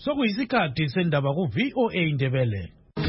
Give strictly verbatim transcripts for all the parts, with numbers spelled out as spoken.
Sokuyisikhathi sendaba ku V O A Indebele.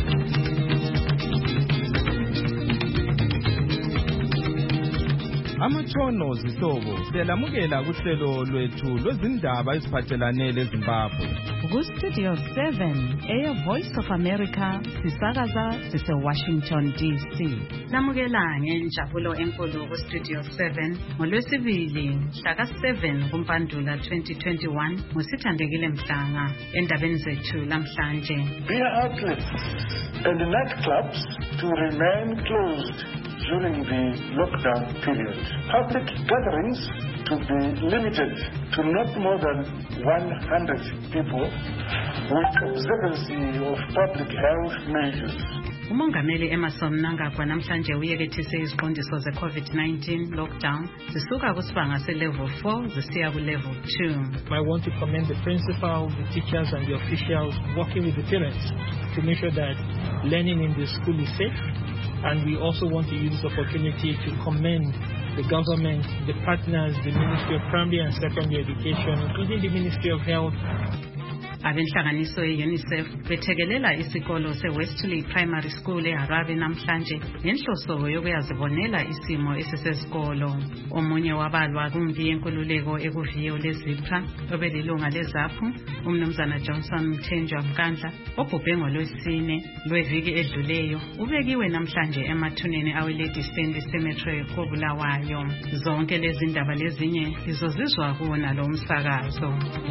Amatshono zihlobo siyalamukela kuhlelo lwethu lwezindaba eziphathelane leZimbabwe. Ku Studio seven, Air Voice of America, sisakaza sise Washington D C. Lamukela ngenjabulo enkulu ku Studio seven ngolwesibili mhla seven kuMpandula twenty twenty-one ngosithandekile Mhlanga endabeni zethu lamhlanje. Beer outlets and nightclubs to remain closed during the lockdown period. Public gatherings to be limited to not more than one hundred people with observance of public health measures. Umongameli Emmerson Mnangagwa namhlanje uyekethise iziqondiso ze COVID nineteen lockdown zisuka kusibanga se level four zisiya ku level two. I want to commend the principal, the teachers and the officials working with the parents to make sure that learning in the school is safe. And we also want to use this opportunity to commend the government, the partners, the Ministry of Primary and Secondary Education, including the Ministry of Health. Abenhlanganiso ye-UNICEF bethekelela isikolo se-Wesley Primary School eHarare namhlanje ngenhloso yokuyazibonela isimo esisesikolo. Omunye wabalwa kumbi yenkululeko ekuviyo leZipra obelilunga leZAPHU, umnumzana Johnson Mthenjwa Mkandla, obhubhe ngolwesine lweviki edluleyo, ubekiwe namhlanje emathuneni awe-Lady Stanley Cemetery koBulawayo. Zonke lezi ndaba lezinye izozizwa kuwona lo msakazo.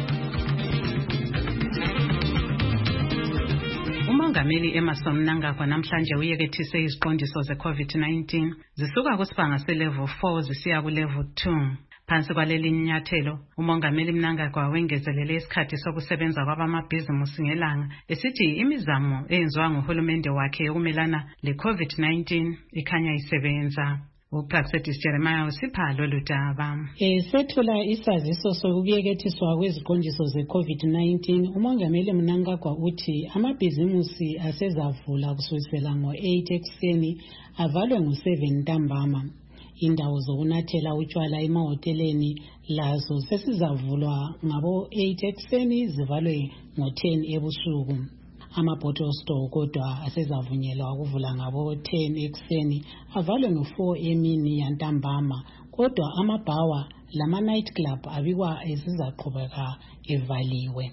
Umongameli Emmerson Mnangagwa namhlanje uyekethise iziqondiso ze COVID nineteen zisuka kusibanga se level four zisiya ku level two. Phansi kwaleli nyathelo, umongameli Mnangagwa wengezelele isikhathi sokusebenza kwabamabhizimusi ngelanga esithi imizamo eyenziwa nguhulumende wakhe yokumelana le COVID nineteen ikhanya isebenza. Upraxedis Jeremiah usipha lolu daba. Esethula isaziso sokuyekethiswa kweziqondiso ze COVID nineteen, umongameli Mnangagwa uthi amabhizimusi asezavula kusukela ngo eight ekuseni avalwe ngo seven ntambama. Indawo zokunathela utshwala emahoteleni lazo sesizavulwa ngabo eight ekuseni zivalwe ngo ten ebusuku. Ama-bottle store kodwa asezavunyelwa ukuvula ngabo ten ekuseni avalwe ngo four emini yantambama, kodwa amabhawa lama night club abikwa ezizaqhubeka evaliwe.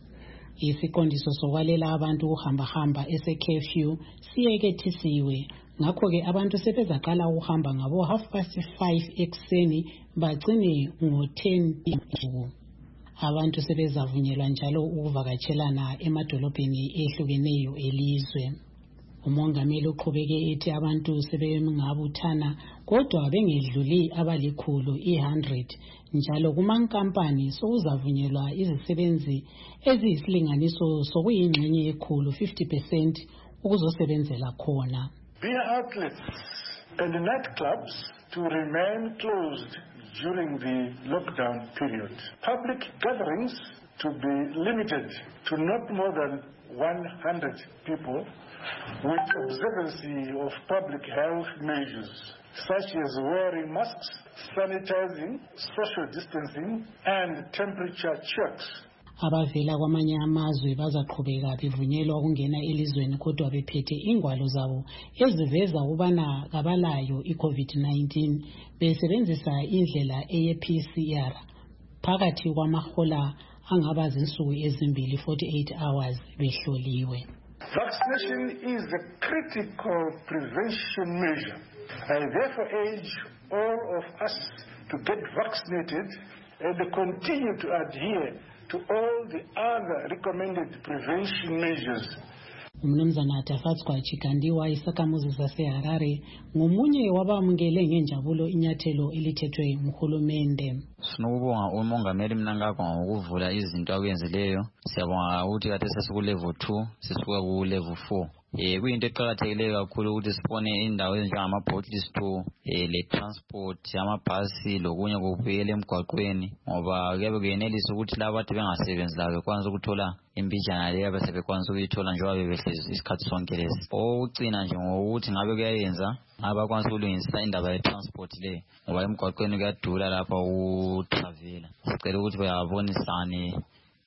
Isiqondiso sokwalela abantu ukuhamba hamba ese curfew siyekethisiwe, ngakho ke abantu sebezaqala ukuhamba ngabo half past five ekuseni bagcine ngo ten ebusuku. Abantu sebezavunyelwa njalo ukuvakatshelana emadolobheni ehlukeneyo elizwe. Umongameli uqhubeke ethi abantu sebengabuthana kodwa bengedluli abalikhulu one hundred, njalo kumankampani sokuzavunyelwa izisebenzi eziyisilinganiso sokuyingxenye ekhulu fifty percent ukuzosebenzela khona. Beer outlets and nightclubs to remain closed during the lockdown period. Public gatherings to be limited to not more than one hundred people with observance of public health measures, such as wearing masks, sanitizing, social distancing, and temperature checks. Abavela kwamanye amazwe bazaqhubeka bevunyelwa ukungena elizweni kodwa bephethe ingwalo zabo eziveza ukubana kabalayo i-COVID nineteen besebenzisa indlela eye-P C R phakathi kwamahola angaba zinsuku ezimbili forty-eight hours behloliwe. Vaccination is a critical prevention measure. I therefore urge all of us to get vaccinated and continue to adhere to all the other recommended prevention measures. Umnumzana Tafatswa Chikandiwa isakhamuzi saseHarare ngomunye wabamukele ngenjabulo inyathelo elithethwe nguhulumende. Sinokubonga umongameli Mnangagwa ngokuvula izinto akwenzileyo. Siyabonga ukuthi kade sesiku level two sisuka ku level four. Eh kuyinto eqhakathekileyo kakhulu ukuthi sibone indawo ezinjengama bottle store, eh le transport, amabhasi lokunye kubuyele emgwaqweni ngoba kuyabe kuyenelisa ukuthi labo bathi bengasebenzi labo bekwanisa ukuthola imbijana leyo bese bekwanisa ukuyithola njengoba bebehlezi isikhathi sonke lesi. Okucina nje ngokuthi ngabe kuyayenza abakwanisa ukulungisa indaba ye transport le ngoba emgwaqweni kuyadula lapha u travel. Sicela ukuthi bayabonisane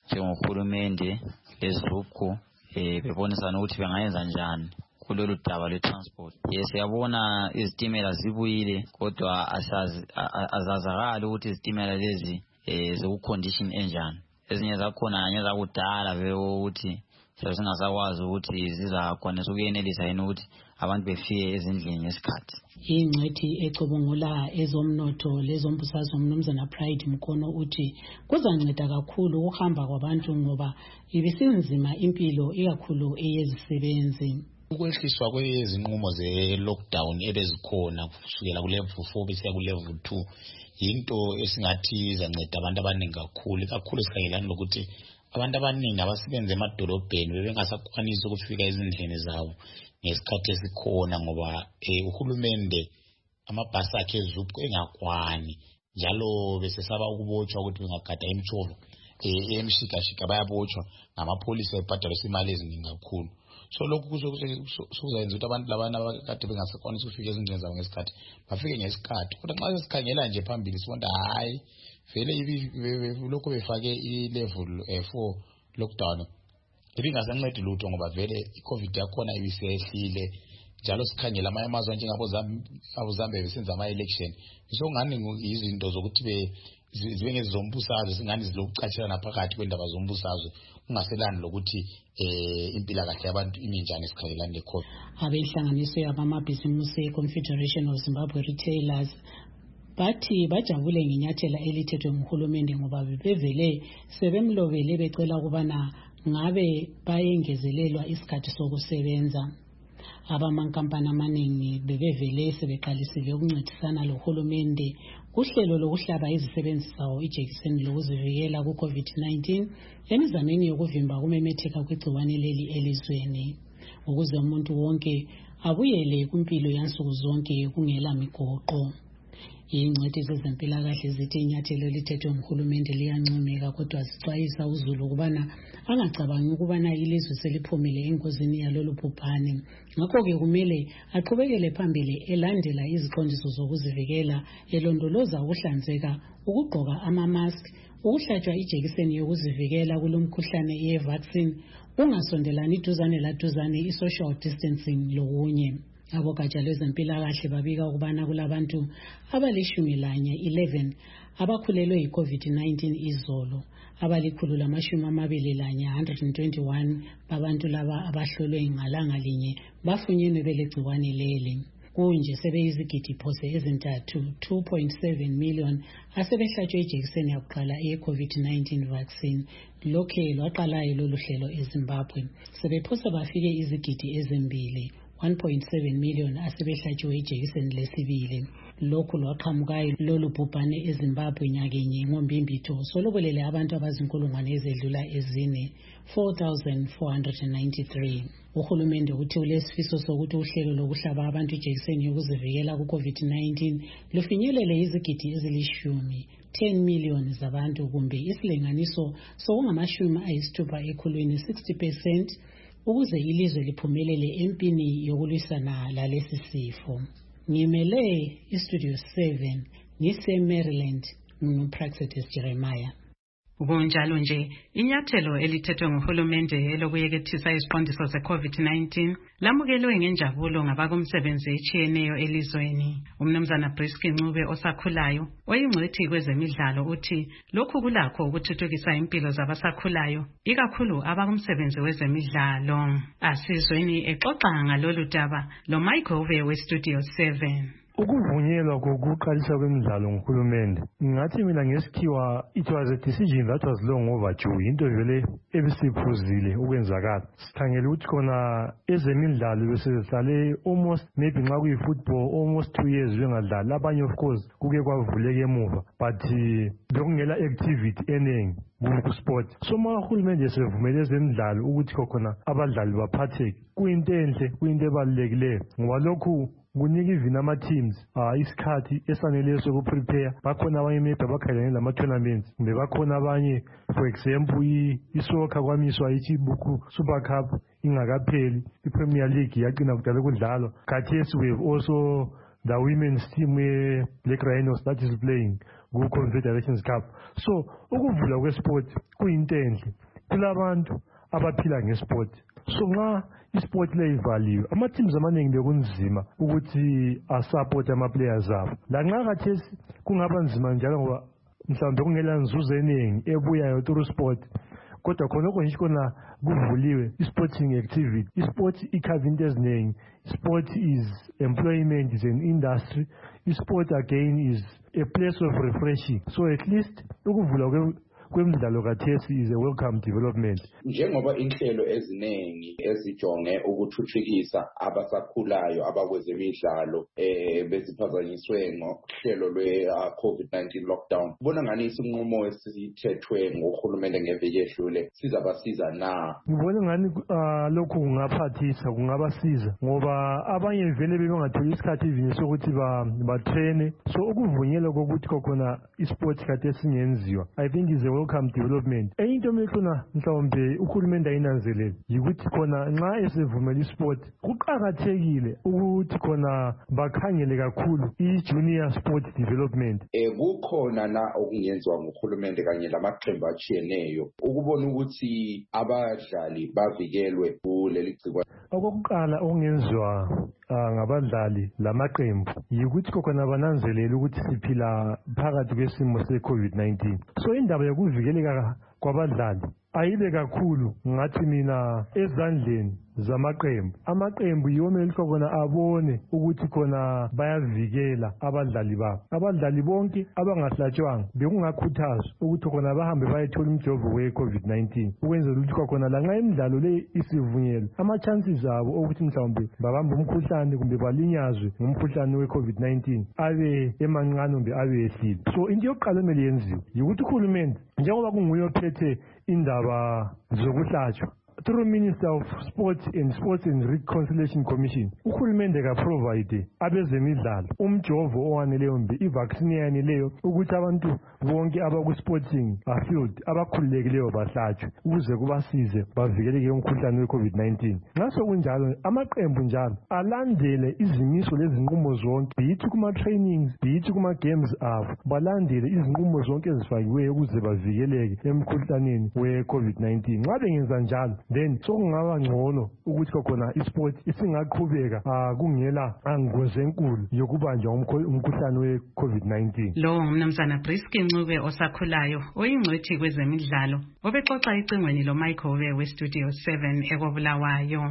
njengohulumende lezubku eh bebonisana ukuthi bengayenza njani kulolu daba le-transport. Yes, siyabona izitimela zibuyile kodwa azazakala ukuthi izitimela lezi eh ziku-condition enjani. Ezinye zakhona anye zakudala vele ukuthi singasakwazi ukuthi zizakwanisa ukuyenelisa yini ukuthi abantu befike ezindlini ngesikhathi. Ingcwethi ecubungula ezomnotho lezombusazwe uMnumzana Pride Mkono uthi kuzanceda kakhulu ukuhamba kwabantu ngoba ibisinzima impilo ikakhulu eyezisebenzi. Ukwehliswa kwezinqumo ze-lockdown ebezikhona kusukela ku-level four besiya ku-level two yinto esingathi izanceda abantu abaningi kakhulu kakhulu sikhangelana lokuthi abantu abaningi abasebenza emadolobheni bebengasakwanisi ukufika ezindlini zabo ngesikhathi esikhona ngoba eh, uhulumende amabhasi akhe ezubku engakwani njalo besesaba ukubotshwa ukuthi bengagada emtsholo eh emshikashika bayabotshwa ngamapolisi ebhadalisa imali eziningi kakhulu. So lokhu kuzoyenza ukuthi abantu labana abakade bengasakwanisi ukufika ezindlini zabo ngesikhathi bafike ngesikhathi. Kodwa nxa sesikhangela nje phambili sibona hayi vele lokho befake i-level four lockdown ibingasancedi lutho ngoba vele i-COVID yakhona ibisehlile njalo sikhangela amanye amazwe njengabo Zambia besenza ama-election isongani izinto zokuthi zibe ngezombusazwe singani zilokucatshana phakathi kwendaba zombusazwe kungaselani lokuthi eh impilakahle yabantu iminjani esikhangelana le-COVID. Abenhlanganiso yabamabhizinisi e-Confederation of Zimbabwe Retailers bathi bajabule ngenyathela elithethwe nguhulumende ngoba bebevele sebemlobele becela ukubana ngabe bayengezelelwa isikhathi sokusebenza. Abamankampani amaningi bebevele sebeqalisile ukuncedisana lohulumende kuhlelo lokuhlaba izisebenzi zawo ijekiseni lokuzivikela ku-COVID nineteen emizameni yokuvimba kumemetheka kwegciwane leli elizweni ukuze umuntu wonke abuyele kumpilo yansuku zonke kungela migoqo. Ingcwethi zezempilakahle zithi inyathelo lithethwe nguhulumende liyancomeka kodwa zixwayisa uzulu ukubana angacabangi ukubana ilizwe seliphumile engozini yalolu bhubhane. Ngakho-ke kumele aqhubekele phambili elandela iziqondiso zokuzivikela elondoloza ukuhlanzeka, ukugqoka ama-mask, ukuhlatshwa ijekiseni yokuzivikela kulomkhuhlane ye-vaccine, ungasondelani iduzane laduzane i-social distancing lokunye. Abogatsha lwezempilakahle babika ukubana kulabantu abalishumi lanye eleven abakhulelwe yi-COVID nineteen izolo, abalikhulu lamashumi amabili lanye one hundred twenty-one babantu laba abahlolwe ngalanga linye bafunyenwe belegciwane leli. Kunje sebeyizigidi phose ezintathu two point seven million asebehlatshwe ijekiseni yakuqala ye-COVID nineteen vaccine. Lokhe lwaqalayo lolu hlelo eZimbabwe sebephosa bafike izigidi ezimbili one point seven million asebehlatshiwe ijekiseni lesibili. Lokhu lwaqhamukayo lolu bhubhane eZimbabwe nyakenye ngombimbitho solobolele abantu abazinkulungwane ezedlula ezine four thousand four hundred ninety-three. Uhulumende uthi ulesifiso sokuthi uhlelo lokuhlaba abantu ijekiseni yokuzivikela ku-COVID nineteen lufinyelele izigidi ezilishumi ten million zabantu kumbe isilinganiso sokungamashumi ayisithupha ekhulwini sixty percent ukuze ilizwe liphumelele empini yokulwisana lalesi sifo. Ngimele iStudio seven ngise-Maryland nguPraxetis Jeremiah. Kunjalo nje inyathelo elithethwe nguhulumende elokuyekethisa iziqondiso ze-COVID nineteen lamukelwe ngenjabulo ngabakumsebenzi etshiyeneyo elizweni. Umnumzana Briski Ncube osakhulayo oyingcwethi kwezemidlalo uthi lokhu kulakho ukuthuthukisa impilo zabasakhulayo ikakhulu abakumsebenzi wezemidlalo. Asizweni exoxa ngalolu daba lo Mike weStudio seven. Ukuvunyelwa kokuqalisa kwemidlalo nguhulumende ngathi mina ngesikhiwa it was a decision that was long overdue, into vele ebisiphuzile ukwenzakala. Sikhangele ukuthi khona ezemidlalo besihlale almost maybe nxa kuyi-football almost two years bengadlali, abanye of course kuke kwavuleka emuva but bekungela activity eningi ku-sport. So ma uhulumende sevumele ezemidlalo ukuthi khona abadlali baphatheke kuyinto enhle, kuyinto ebalulekileyo ngoba lokhu kunika even ama-teams uh, isikhathi esaneleyo sokuprepare. Bakhona abanye maybe abakhalane lama-tournaments kumbe bakhona abanye for example isoccer kwamiswa ichibuku Super Cup ingakapheli, i-Premier League yagcina kudala kudlalwa. Khathesi we have also the women's team uh, Black Rhinos that is playing ku-Confederations Cup. So ukuvula kwesport kuyinto enhle kulabantu abaphila ngesport. So nxa isport le ivaliwe ama-teams amaningi bekunzima ukuthi asupport ama-players abo. La nxa khathesi kungaba nzima njalo ngoba mhlawumbe kungela nzuzo eningi ebuyayo through sport, kodwa khonokho nje khona kuvuliwe i-sporting activity. I-sport ikhava into eziningi. Sport is employment, is an industry. I-sport again is a place of refreshing. So at least ukuvula kwemidlalo kathesi is a welcome development. Njengoba inhlelo eziningi ezijonge ukuthuthukisa abasakhulayo abakwezemidlalo eh beziphazanyiswe ngohlelo lwe COVID nineteen lockdown, kubona ngani isinqumo esithethwe ngohulumende ngeviki edlule sizabasiza na? Ngibona ngani lokhu kungaphathisa, kungabasiza ngoba abanye vele bengatholi isikhathi ivini sokuthi ba train. So ukuvunyelwa kokuthi khona isport kade singenziwa, I think is a welcome development. Enye into mekhona mhlawumbe uhulumende ayinanzelele yikuthi khona nxa esevumela isport kuqakathekile ukuthi khona bakhangele kakhulu i-junior sport development. Eh kukhona na okungenziwa nguhulumende kanye lamaqembu achiyeneyo ukubona ukuthi abadlali bavikelwe kuleli gciwane? Okokuqala okungenziwa ngabadlali lamaqembu yikuthi khona bananzelele ukuthi siphila phakathi kwesimo se-COVID nineteen. So indaba yokuvikeleka kwabadlali ayibe kakhulu ngathi mina ezandleni zamaqembu. Amaqembu yomele khona abone ukuthi khona bayavikela abadlali babo. Abadlali bonke abangahlatshwanga bekungakhuthazwa ukuthi khona bahambe bayethola umjovo we-COVID nineteen ukwenzela ukuthi khona la nxa imidlalo le isivunyelwe ama-chances abo ukuthi mhlawumbe babambe umkhuhlane kumbe balinyazwe ngumkhuhlane we-COVID nineteen abe emancane kumbe abe ehlile. So into yokuqala emele yenziwe yikuthi uhulumende njengoba kunguye ophethe indaba zokuhlatshwa through Minister of Sports and Sports and Reconciliation Commission, uhulumende ka provide abezemidlalo umjovo owaneleyo mbe i-vaccine yaneleyo ukuthi abantu bonke abaku-sporting field abakhululekileyo bahlatshwe ukuze kubasize bavikeleke umkhuhlane we-COVID nineteen. Ngaso kunjalo amaqembu njalo alandele izimiso lezinqumo zonke, bithi kuma-trainings, bithi kuma-games abo, balandele izinqumo zonke ezifakiweyo ukuze bavikeleke emkhuhlaneni we-COVID nineteen. Nxa bengenza njalo then sokungaba ngcono ukuthi khona isport isingaqhubeka kungela angozi enkulu yokubanjwa umkhuhlane we-COVID nineteen. Lo ngumnumzana Briski Ncube osakhulayo oyingcwethi kwezemidlalo obexoxa icingweni lo Michael we Studio seven ekobulawayo.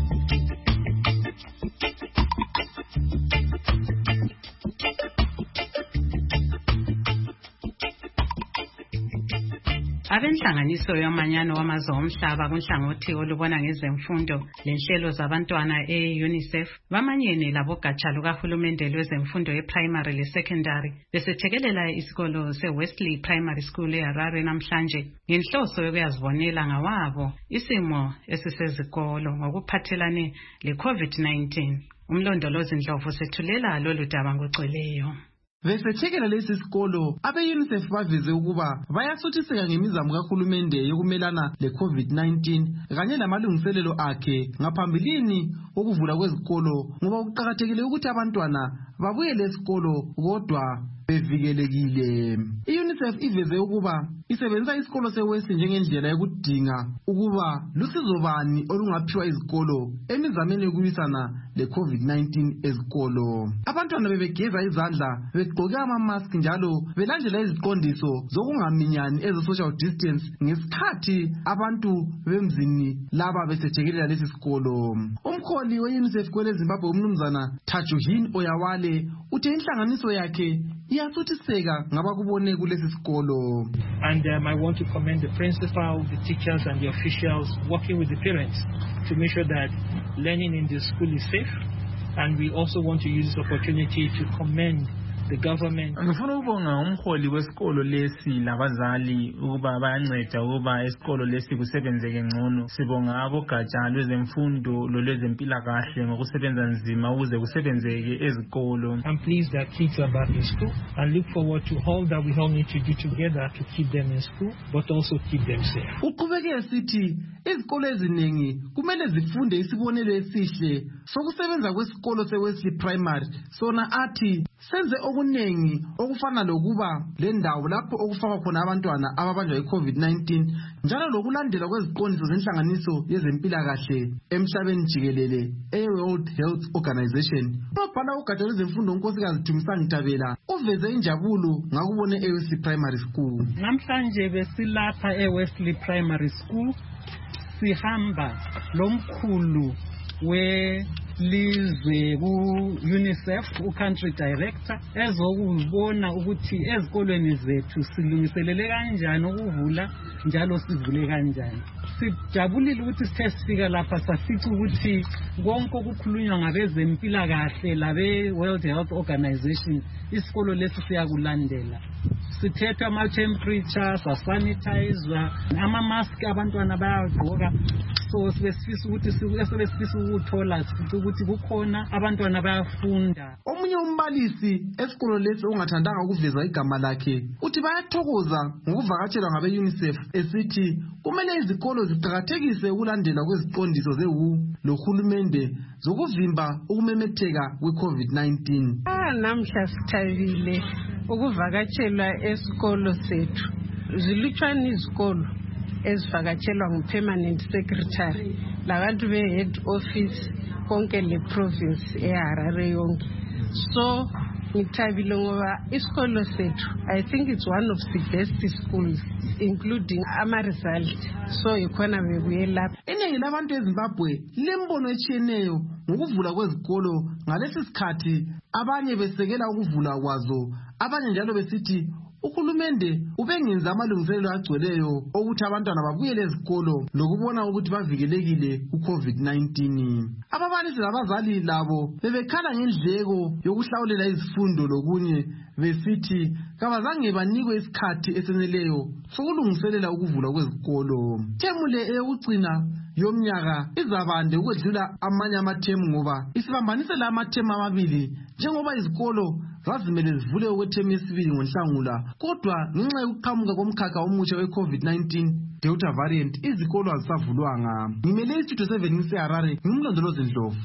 Abenhlanganiso yomanyano wamazwe omhlaba kunhlangothi olubona ngezemfundo lenhlelo zabantwana e-UNICEF bamanyene labogatsha lukahulumende lwezemfundo ye-primary le-secondary besethekelela isikolo se-Wesley Primary School eHarare namhlanje ngenhloso yokuyazibonela ngawabo isimo esisezikolo ngokuphathelane le-COVID nineteen. Umlondolozi Ndlovu sethulela lolu daba ngogcweleyo. Besethekela lesi sikolo abe-UNICEF baveze ukuba bayasuthiseka ngemizamo kahulumende yokumelana le-COVID nineteen kanye lamalungiselelo akhe ngaphambilini ukuvula kwezikolo ngoba kuqakathekile ukuthi abantwana babuyele esikolo kodwa bevikelekile. I-UNICEF iveze ukuba isebenzisa isikolo se-Wesley njengendlela yokudinga ukuba lusizo bani olungaphiwa izikolo emizameni yokuwisana le-COVID nineteen ezikolo. Abantwana bebegeza izandla begqoke ama-mask njalo belandela iziqondiso zokungaminyani eze-social distance ngesikhathi abantu bemzini laba besethekelela lesi sikolo. Umkholi we-UNICEF kwele Zimbabwe umnumzana Tajuhin Oyawale uthe inhlanganiso yakhe iyasuthiseka ngabakubone kulesi sikolo. And um, I want to commend the principal, the teachers and the officials working with the parents to make sure that learning in the school is safe. And we also want to use this opportunity to commend the government. Ngifuna ukubonga umholi wesikolo lesi labazali ukuba bayanceda ukuba isikolo lesi kusebenzeke ngcono. Sibonga abogatsha lwezemfundo lolwezempilakahle ngokusebenza nzima ukuze kusebenzeke ezikolo. I'm pleased that kids are back in school and look forward to all that we all need to do together to keep them in school but also keep them safe. Uqhubeke sithi izikolo eziningi kumele zifunde isibonelo esihle sokusebenza kwesikolo seWesley Primary. Sona athi senze okunengi okufana lokuba le ndawo lapho okufakwa khona abantwana ababanjwa yi-COVID nineteen njalo lokulandela kweziqondiso zenhlanganiso yezempilakahle emhlabeni jikelele e-World Health Organization. Unobhala ugatsha lwezemfundo uNkosikazi Thumisani Tabela uveze injabulo ngakubone e-Wesley Primary School. Namhlanje besilapha e-Wesley Primary School sihamba lomkhulu we lizwe ku-UNICEF u-country director ezokubona ukuthi ezikolweni zethu silungiselele kanjani ukuvula njalo sivule kanjani. Sijabulile ukuthi sithe sifika lapha safica ukuthi konke okukhulunywa ngabezempilakahle labe-World Health Organization isikolo lesi siyakulandela. Sithethe ama-temperature, sasanitizer, ama-mask abantwana bayagqoka. So sibesifisa ukuthi sibesifisa ukuthola sifica ukuthi kukhona abantwana bayafunda. Omunye umbalisi esikolo lesi ongathandanga ukuveza igama lakhe uthi bayathokoza ngokuvakatshelwa ngabe-UNICEF esithi kumele izikolo ziqakathekise ukulandela kweziqondiso ze-W H O lohulumende zokuvimba ukumemetheka kwe-COVID nineteen. Ah, namhla sithabile ukuvakatshelwa esikolo sethu. Zilutshwana izikolo ezivakatshelwa ngu-permanent secretary labantu be-head office konke le province eHarare yonke. So ngithabile ngoba isikolo sethu I think it's one of the best schools including ama result. So ikhona bebuye lapha. Iningi labantu eZimbabwe lembono etshiyeneyo ngokuvula kwezikolo ngalesi sikhathi, abanye besekela ukuvula kwazo, abanye njalo besithi uhulumende ubengenza amalungiselelo agcweleyo ukuthi abantwana babuyele ezikolo lokubona ukuthi bavikelekile ku-COVID nineteen. Ababalisi labazali labo bebekhala ngendleko yokuhlawulela izifundo lokunye besithi kabazange banikwe isikhathi eseneleyo sokulungiselela ukuvulwa kwezikolo. Themule eyokugcina yomnyaka izabande ukwedlula amanye amathemu ngoba isibambanisela amathemu amabili njengoba izikolo zazimele zivule okwethemu yesibili ngoNhlangula, kodwa ngenxa yokuqhamuka komkhakha omutsha we-COVID nineteen Delta variant izikolo azisavulwanga. Ngimele istudio seven ngiseHarare, ngimlondolozi Ndlovu.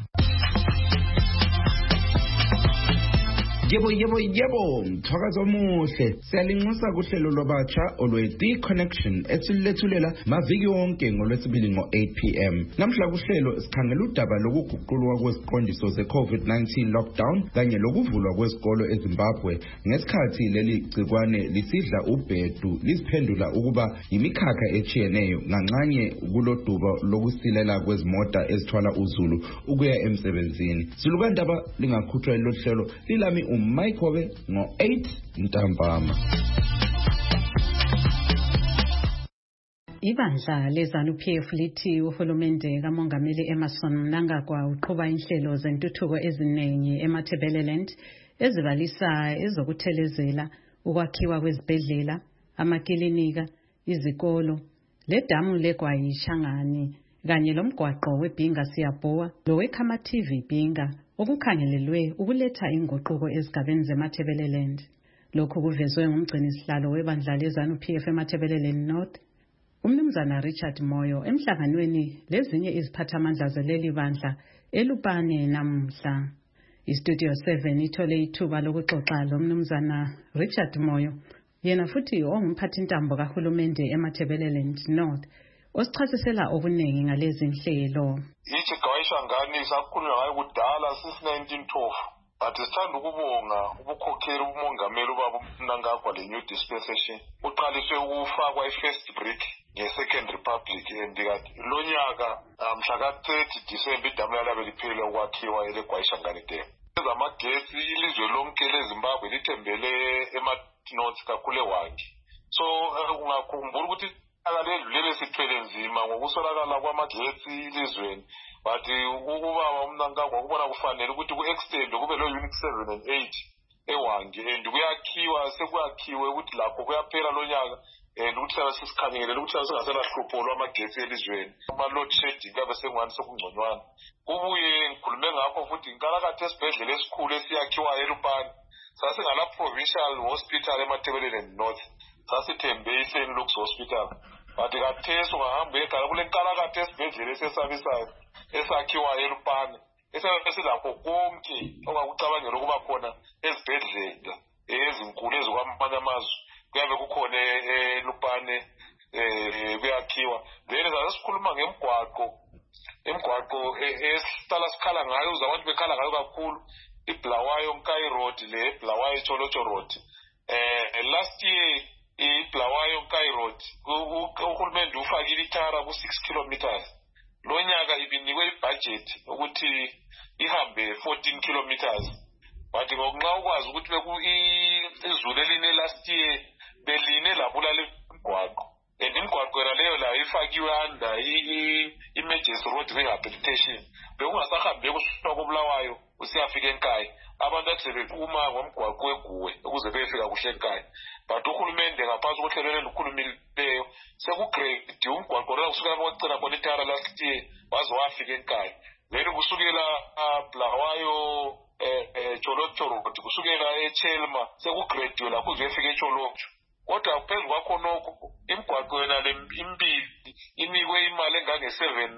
Yebo yebo yebo mthakazo omuhle siyalinxusa kuhlelo lwabatsha olwe-The Connection esilethulela maviki wonke ngolwesibili ngo-eight p m Namhla kuhlelo sikhangela udaba lokuguqulwa kweziqondiso ze-COVID nineteen lockdown kanye lokuvulwa kwezikolo eZimbabwe ngesikhathi leli gcikwane lisidla ubhedu lisiphendula ukuba yimikhakha etshiyeneyo nganxanye kuloduba lokusilela kwezimota ezithwala uzulu ukuya emsebenzini. Silukandaba lingakhutshwa lelo hlelo lilami Mike Hobe ngo eight ntambama. Ibandla leZANU-P F lithi uhulumende kaMongameli Emmerson Mnangagwa uqhuba inhlelo zentuthuko eziningi eMatabeleland ezibalisa ezokuthelezela, ukwakhiwa kwezibhedlela, amakilinika, izikolo, ledamu leGwayi Shangani kanye lomgwaqo weBhinga Siyabhowa loweKhamathi Bhinga okukhangelelwe ukuletha inguquko ezigabeni zeMatabeleland. Lokhu kuvezwe ngumgcinisihlalo webandla leZANU-P F eMatabeleland North, uMnumzana Richard Moyo, emhlanganweni lezinye iziphathamandla zeleli bandla eLupane namhla. Istudio seven ithole ithuba lokuxoxa loMnumzana Richard Moyo, yena futhi ongumphathintambo kahulumende eMatabeleland North, osichasisela okuningi ngalezi nhlelo. Ithi Gwayi Shangani sakhulunywa ngayo kudala since nineteen twelve. But sithanda ukubonga ubukhokheli umongameli ubaba Mnangagwa le new dispensation. Uqaliswe ukufakwa i-first brick nge-Second Republic endikathi lo nyaka mhla ka-thirty December idamu lalabe liphele ukwakhiwa eGwayi Shangani Dam. Ezamagetsi ilizwe lonke leZimbabwe lithembele ema-north kakhulu eWangi. So ungakhumbula ukuthi akalendlulele sithwele nzima ngokusolakala kwamagetsi ilizweni, but ukubaba uMnangagwa kubona kufanele ukuthi ku-extend kube lo unit seven and eight eWangi and kuyakhiwa sekuyakhiwe ukuthi lapho kuyaphela lo nyaka and ukuthi sabe sisikhangelele ukuthi singasela hlupho lwamagetsi elizweni, ama-load shedding kabe sengwani sokungconywana. Kubuye ngikhulume ngakho futhi inkalakatha esibhedlela esikhulu esiyakhiwayo eLupane sasingala provincial hospital eMatabeleland North, sasithembe iSaint Luke's Hospital. bathi kathesi ungahamba ekhaya kule nkalakatha esibhedlela esesabisayo esakhiwayo eLupane esilapho konke ongakucabangela ukuba khona ezibhedlela ezinkulu ezikwamanye amazwe kuyabe kukhona eLupane kuyakhiwa. Then sasikhuluma ngemgwaqo imgwaqo esihlala sikhala ngayo uzabantu bekhala ngayo kakhulu iBulawayo Nkayi Road le Bulawayo Cholocho Road. Eh last year iBulawayo Nkayi Road uhulumende ufakile itara ku six kilometers. Lo nyaka ibinikwe ibudget ukuthi ihambe fourteen kilometers. Bathi ngokunxa ukwazi ukuthi beku izulu eline last year beline labula lemgwaqo. Imigwaqo leyo la ifakiwe under i-emergency road rehabilitation. Bekungasahambe kusuka koBulawayo usiyafika eNkayi. Abantu athi bephuma ngomgwaqo weguwe ukuze befika kuhle eNkayi. But uhulumende ngaphansi kohlelo olukhulumileyo sekugrade umgwaqo lo kusuka bocela khona itara last year waze wafika eNkayi. Then kusukela Bulawayo eh Cholocho Road kusukela eChelma sekugrade la kuze befika eCholocho. Kodwa phezu kwakho nokho imigwaqo yona le impili inikwe imali engange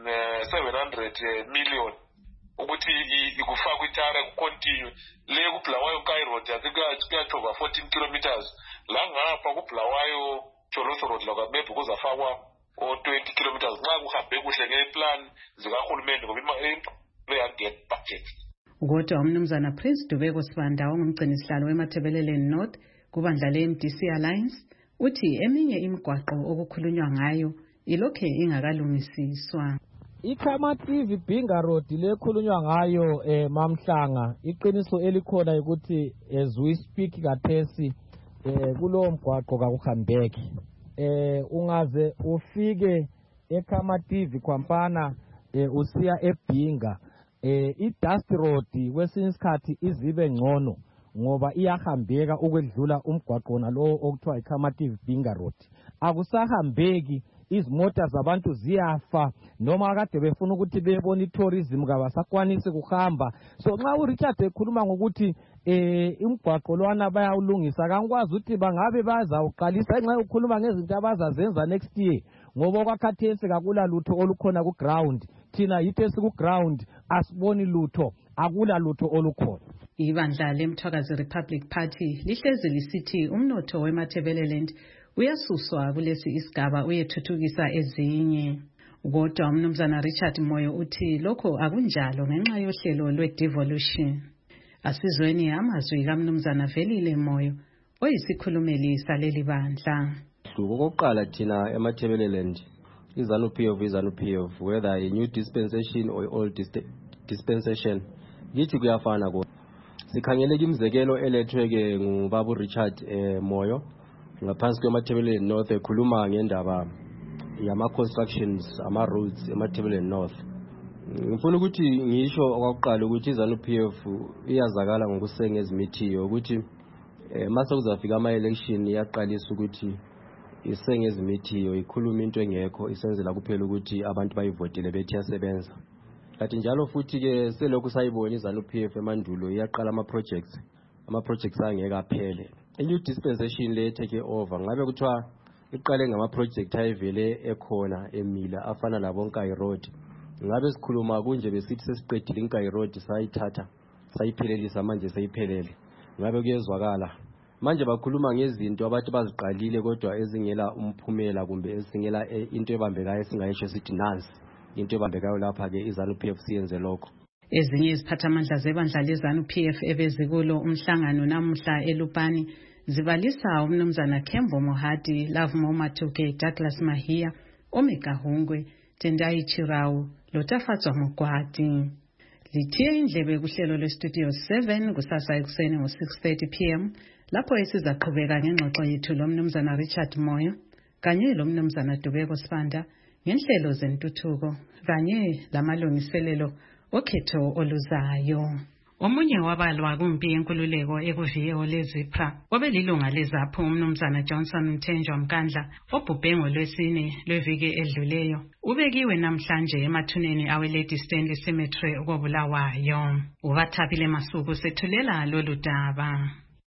seven hundred million ukuthi ikufakwa itara kucontinue le kuBulawayo Nkayi Road asikuyachoba fourteen kilometers la ngapha kuBulawayo Cholocho Road la kwabebu kuzafakwa o twenty kilometers nxa kuhambe kuhle ngeplan zikahulumende ngoba imali yaget budget. Kodwa umnumzana Prince Dubeko Sibanda ongumgcinisihlalo weMathebeleleni North kubandla le-M D C Alliance uthi eminye imigwaqo okukhulunywa ngayo ilokhe ingakalungisiswa. iKhamaTV Bhinga Road lekhulunywa ngayo eh Mamhlanga iqiniso elikhona ukuthi as we speak kathesi eh kulowo mgwaqo kakuhambeki eh ungaze ufike eKhamaTV kwampana eh usiya eBhinga eh iDust Road kwesinye isikhathi izibe ngcono ngoba iyahambeka ukwedlula umgwaqo nalowo okuthiwa iKhamaTV Bhinga Road. Akusahambeki izimota zabantu ziyafa noma kade befuna ukuthi bebone tourism kabasakwanisi kuhamba. So nxa uRichard ekhuluma ngokuthi eh umgwaqo lwana bayawulungisa kangikwazi ukuthi bangabe bazawuqalisa nxa ukhuluma ngezinto abazazenza next year ngoba kwakhathesi kakula lutho olukhona ku ground. Thina yithe siku ground asiboni lutho akula lutho olukhona. Ibandla leMthwakazi Republic Party lihlezi lisithi umnotho weMathebeleland uyasuswa kulesi isigaba uyethuthukisa ezinye. Kodwa umnumzana Richard Moyo uthi lokho akunjalo ngenxa yohlelo lwe-devolution. Asizweni amazwi kaMnumzana Velile Moyo oyisikhulumeli saleli bandla. Okokuqala thina eMathebeleland iZANU-P F iZANU-P F whether a new dispensation or old dispensation yithi kuyafana ko. Sikhangeleke imizekelo elethweke ngubaba Richard eh, Moyo ngaphansi kweMathebeleland North ekhuluma ngendaba yama constructions ama roads eMathebeleland North. Ngifuna ukuthi ngisho okokuqala ukuthi iZANU-P F iyazakala ngokusengezmithiyo ukuthi eh, mase kuzafika ama election yaqalisa ukuthi isengezmithiyo ikhuluma into engekho isenzela kuphela ukuthi abantu bayivotele bethi yasebenza. Kanti njalo futhi ke selokhu sayibona iZANU-P F emandulo iyaqala ama projects ama projects angeke aphele. A new dispensation le take over ngabe kuthiwa iqale ngama project ayivele ekhona eMila afana labo Nkayi Road. Ngabe sikhuluma kunje besithi sesiqedile iNkayi Road sayithatha sayiphelelisa manje seyiphelele. Ngabe kuyezwakala manje bakhuluma ngezinto abathi baziqalile kodwa ezingela umphumela kumbe ezingela into ebambekayo singayisho sithi nansi into ebambekayo lapha ke iZANU-P F siyenze lokho. Ezinye iziphathamandla zebandla leZANU-P F ebezikulo umhlangano namuhla eLupane zibalisa umnumzana Kembo Mohadi, Lavumo Matuke, Douglas Mahia, Omega Hungwe, Tendai Chirau, Lotafatswa Mugwadi. Lithiye indlebe kuhlelo lweStudio seven kusasa ekuseni ngo six thirty p m lapho esizaqhubeka ngengxoxo yethu lomnumzana Richard Moyo kanye lomnumzana Dubeko Sibanda ngenhlelo zentuthuko kanye lamalungiselelo okhetho oluzayo. Omunye wabalwa kumpi yenkululeko ekuviyo leZipra obelilunga leZAPHU umnumzana Johnson Mthenjwa Mkandla obhubhe ngolwesine lweviki edluleyo ubekiwe namhlanje emathuneni awe-Lady Stanley Cemetery koBulawayo. Ubathapile Masuku sethulela lolu daba.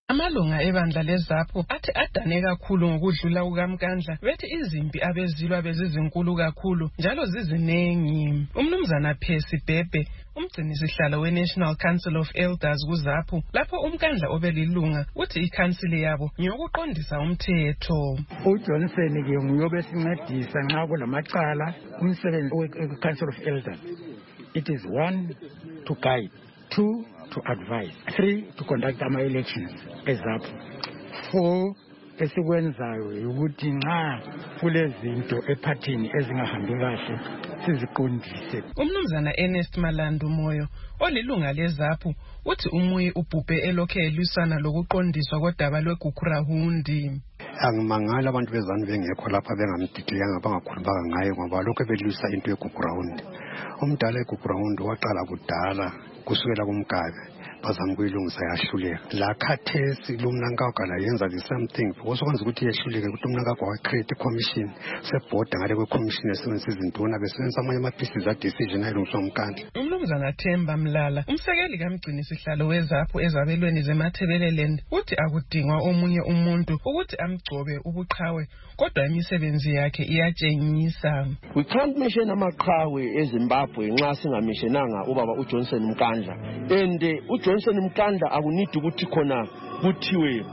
Amalunga ebandla leZAPU athi adane kakhulu ngokudlula kukaMkandla bethi izimpi abezilwa bezizinkulu kakhulu njalo zizinengi. Umnumzana Percy Bhebhe umgcinisihlalo we-National Council of Elders kuZAPU lapho uMkandla obelilunga uthi ikhansili yabo ngiyokuqondisa umthetho. uJohnson ke nguyobe sincedisa nxa kulamacala umsebenzi we-Council of Elders. It is one, to guide, two, to advise, three, to conduct our elections eZAPU, four, esikwenzayo ukuthi nxa kulezinto ephathini ezingahambi kahle siziqondise. Umnumzana Ernest Malandu Moyo olilunga leZAPU uthi umuyi ubhubhe elokhe elisana lokuqondiswa kodaba lweGukurahundi. Angimangala abantu bezanu bengekho lapha bengamdidiyanga bangakhulumanga ngayo ngoba lokho belisa into yeGukurahundi. Umdala eGukurahundi waqala kudala kusukela kumgabe bazama kuyilungisa yahluleka. La khathesi lumnankagwa la yenza the same thing because kwenza ukuthi yehluleke ukuthi umnankagwa wa create commission seboard ngale kwe commission esebenza izintona besenza amanye ama pieces a decision ayilungiswa umkandla. Umnumzana Themba Mlala umsekeli kamgcinisihlalo weZAPU ezabelweni zeMathebeleland uthi akudingwa omunye umuntu ukuthi amgcobe ubuqhawe kodwa imisebenzi yakhe iyatshengisa. We can't mention amaqhawe eZimbabwe nxa singamishenanga ubaba uJohnson Mkandla and uh, uJohnson Mkandla akunidi ukuthi khona kuthiwe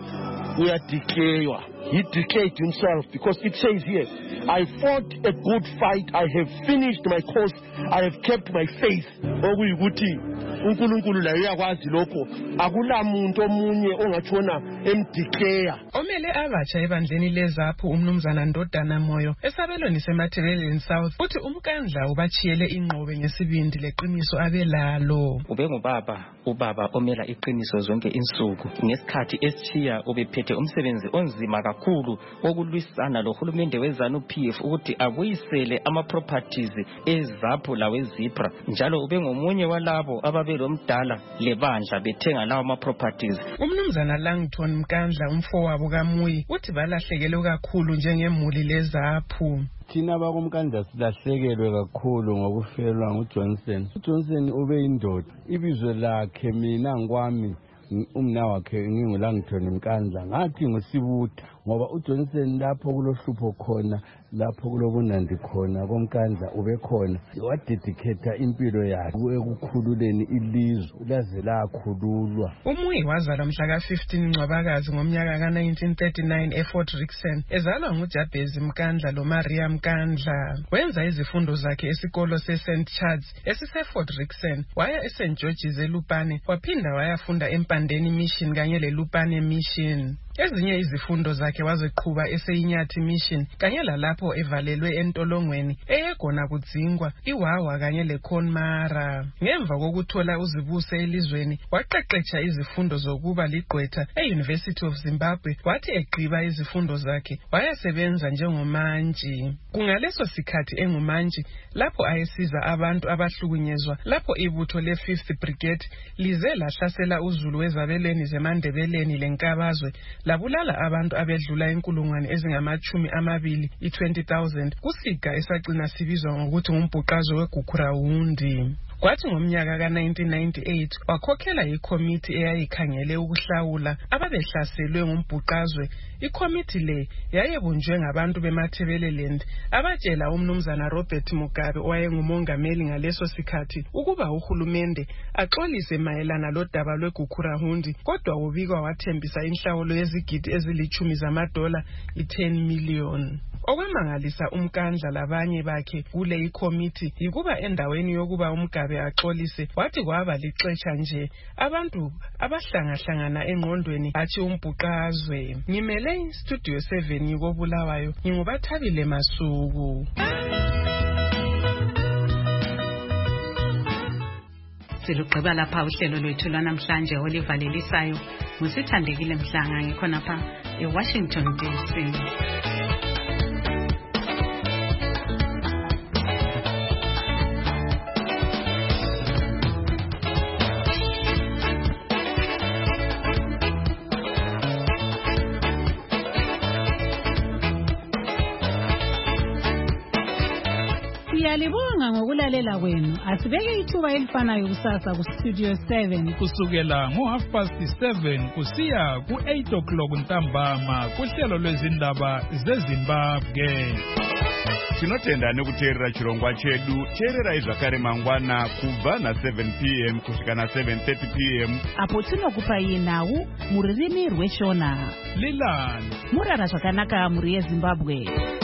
uyadeclare. He declared himself because it says here, I fought a good fight, I have finished my course, I have kept my faith. Okuyikuthi uNkulunkulu la uyakwazi lokho akula muntu omunye ongatshona emdeclare. Omele abatsha ebandleni leZAPU umnumzana Ndodana Moyo esabelweni seMathebeleland South uthi uMkandla ubachiyele ingqobe ngesibindi leqiniso abelalo. Ubengubaba ubaba omela iqiniso zonke insuku ngesikhathi esithiya ubephethe umsebenzi onzima kakhulu wokulwisana lohulumende weZANU-P F ukuthi abuyisele ama properties eZAPU laweZibra njalo ubengomunye walabo ababelomdala lebandla bethenga lawo ama properties. Umnumzana Langton Mkandla umfowabo kaMuyi uthi balahlekelwe kakhulu njengemuli leZAPU. Thina bakumkandla silahlekelwe kakhulu ngokufelwa nguJohnson. uJohnson ube indoda ibizwe lakhe mina ngokwami umna wakhe ngingulangithoni Mkandla ngathi ngusibutha ngoba uJohnson lapho kulohlupho khona lapho kulobunandi khona komkandla ube khona wadedicate impilo yakhe ekukhululeni ilizwe laze lakhululwa. Umuyi wazalwa mhla ka fifteen Ncwabakazi ngomnyaka ka nineteen thirty-nine eFort Rixson ezalwa nguJabezi Mkandla lo Maria Mkandla. Wenza izifundo zakhe esikolo seSaint Charles esiseFort Rixson waya eSaint George's eLupane waphinda wayafunda eMpandeni Mission kanye leLupane Mission. Ezinye izifundo zakhe waziqhuba eseyiNyathi Mission kanye lalapho evalelwe entolongweni eyegona kudzingwa iwawa kanye leKhonmara. Ngemva kokuthola uzibuse elizweni waqeqetsha izifundo zokuba ligqwetha eUniversity of Zimbabwe wathi egqiba izifundo zakhe wayasebenza njengomanji. Kungaleso sikhathi engumanji lapho ayesiza abantu abahlukunyezwa lapho ibutho le-fifth Brigade lize lahlasela uZulu wezabelweni zeMandebeleni leNkabazwe labulala abantu abedlula inkulungwane ezingamachumi amabili i-twenty thousand kusiga esagcina sibizwa ngokuthi ngumbhuqazo weGukurahundi. Kwathi ngomnyaka ka nineteen ninety-eight wakhokhela ikomiti eyayikhangele ukuhlawula ababehlaselwe ngumbhuqazwe. Ikomiti le yayebunjwe ngabantu beMathebeleland abatshela umnumzana Robert Mugabe owayengumongameli ngaleso sikhathi ukuba uhulumende axolise mayelana lodaba lweGukurahundi kodwa ubikwa wathembisa inhlawulo yezigidi ezilichumi zamadola i-ten million. Okwemangalisa uMkandla labanye bakhe kule ikomiti yikuba endaweni yokuba uMgabe axolise wathi kwaba lixesha nje abantu abahlangahlangana engqondweni athi umbhuqazwe. Ngimele iStudio seven ngikobulawayo ngingubathabile Masuku. Silugqiba lapha uhlelo lwethu lwanamhlanje olivalelisayo ngusithandekile Mhlanga ngikhonapha eWashington D C. Siyalibonga ngokulalela kwenu. Asibeke ithuba elifanayo kusasa ku Studio seven kusukela ngo half past seven kusiya ku eight o'clock ntambama kuhlelo lwezindaba zeZimbabwe. Tinotenda nekuteerera chirongwa chedu. Teererai zvakare mangwana kubva na seven p m kusvika na seven thirty p m apo tinokupai nhau mururimi rweshona. Lilan murara zvakanaka muri yeZimbabwe.